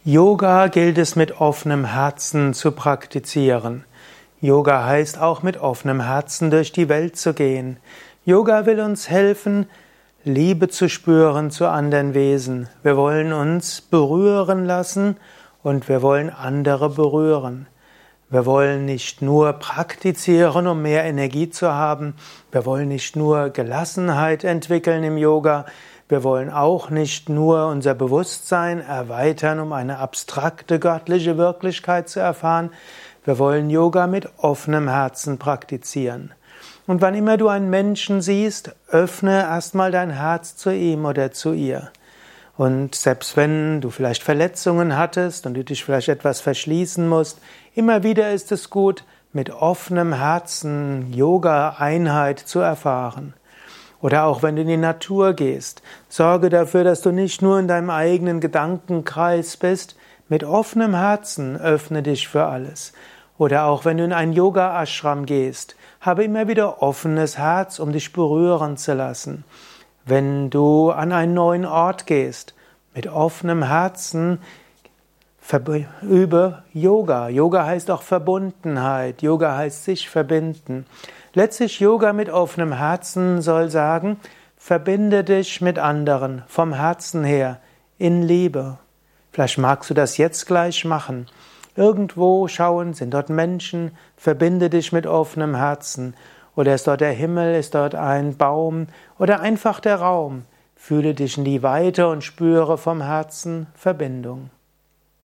Yoga gilt es mit offenem Herzen zu praktizieren. Yoga heißt auch mit offenem Herzen durch die Welt zu gehen. Yoga will uns helfen, Liebe zu spüren zu anderen Wesen. Wir wollen uns berühren lassen und wir wollen andere berühren. Wir wollen nicht nur praktizieren, um mehr Energie zu haben. Wir wollen nicht nur Gelassenheit entwickeln im Yoga. Wir wollen auch nicht nur unser Bewusstsein erweitern, um eine abstrakte göttliche Wirklichkeit zu erfahren. Wir wollen Yoga mit offenem Herzen praktizieren. Und wann immer du einen Menschen siehst, öffne erstmal dein Herz zu ihm oder zu ihr. Und selbst wenn du vielleicht Verletzungen hattest und du dich vielleicht etwas verschließen musst, immer wieder ist es gut, mit offenem Herzen Yoga-Einheit zu erfahren. Oder auch wenn du in die Natur gehst, sorge dafür, dass du nicht nur in deinem eigenen Gedankenkreis bist, mit offenem Herzen öffne dich für alles. Oder auch wenn du in einen Yoga-Ashram gehst, habe immer wieder offenes Herz, um dich berühren zu lassen. Wenn du an einen neuen Ort gehst, mit offenem Herzen übe Yoga. Yoga heißt auch Verbundenheit. Yoga heißt sich verbinden. Letztlich Yoga mit offenem Herzen soll sagen, verbinde dich mit anderen vom Herzen her in Liebe. Vielleicht magst du das jetzt gleich machen. Irgendwo schauen, sind dort Menschen, verbinde dich mit offenem Herzen. Oder ist dort der Himmel, ist dort ein Baum oder einfach der Raum. Fühle dich in die Weite und spüre vom Herzen Verbindung.